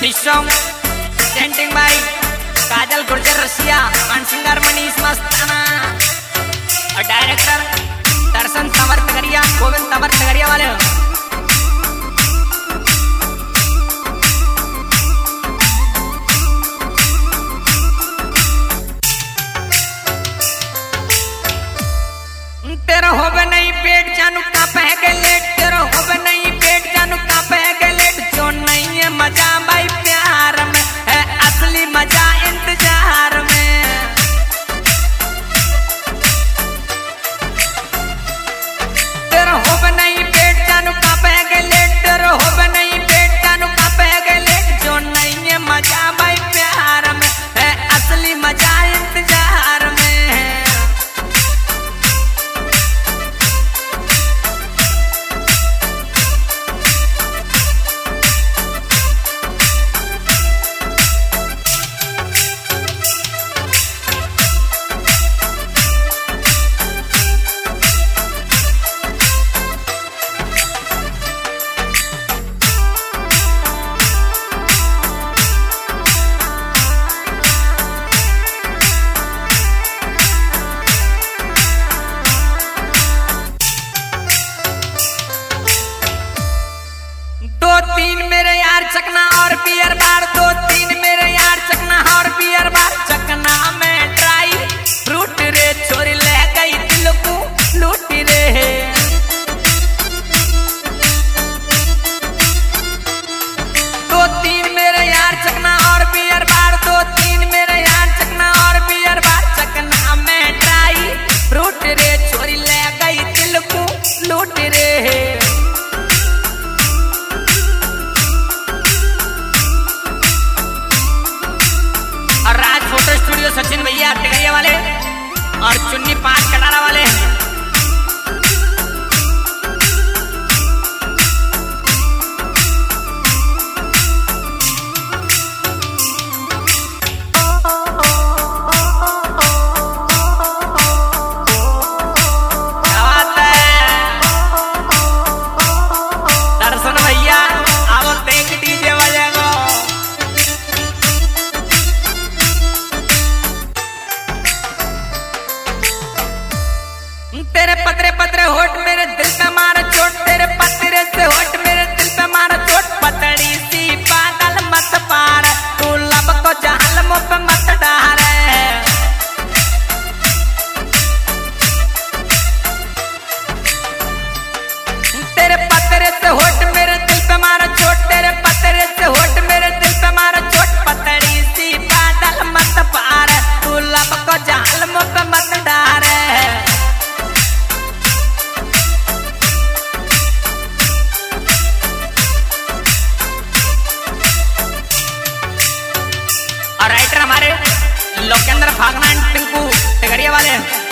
this song presenting by Kajal Gurjar Rasiya and singer Manish Mastana और director Darshan Tanwar Nagariya Govind Tanwar Nagariya वाले तेरा होवे नहीं पेट जानू का पह लेट तेरा होवे नहीं पेट जानू का पह लेट जो नहीं है मजा भाई प्यार में है असली मजा इंतजार में तेरा होवे नहीं पेट जानू का पह लेट तेरा होवे नहीं पेट जानू का पह लेट जो नहीं है मजा भाई प्यार में है असली मजा इंतजार में तीन मेरे यार चकना और बियर बार दो तीन मेरे यार चकना और बियर बार चकना में ड्राई फ्रूट रे छोरी ले गई दिल को लूट रे दो तीन मेरे यार चकना और बियर बार दो तीन मेरे यार चकना और बियर बार चकना में ड्राई फ्रूट रे छोरी ले गई दिल को लूट रे स्टूडियो सचिन भैया टिकरिया वाले और चुन्नी 5 कटारा वाले दर्शन भैया आओ देख डीजे बजेगा तेरे पतरे पतरे होठ मेरे दिल पे मारा चोट तेरे पतरे से होठ मेरे दिल पे मारा चोट पतड़ी सी बादल मत पार तू लब को जहल मुँह पे मत डार तेरे पतरे से होठ मेरे दिल पे मारा चोट तेरे पतरे से होठ मेरे दिल पे मारा चोट पतड़ी सी बादल मत पार तू लब को जहल मुँह पे मत डार और राइटर हमारे लोकेंद्र फागना टिंकू टिकरिया वाले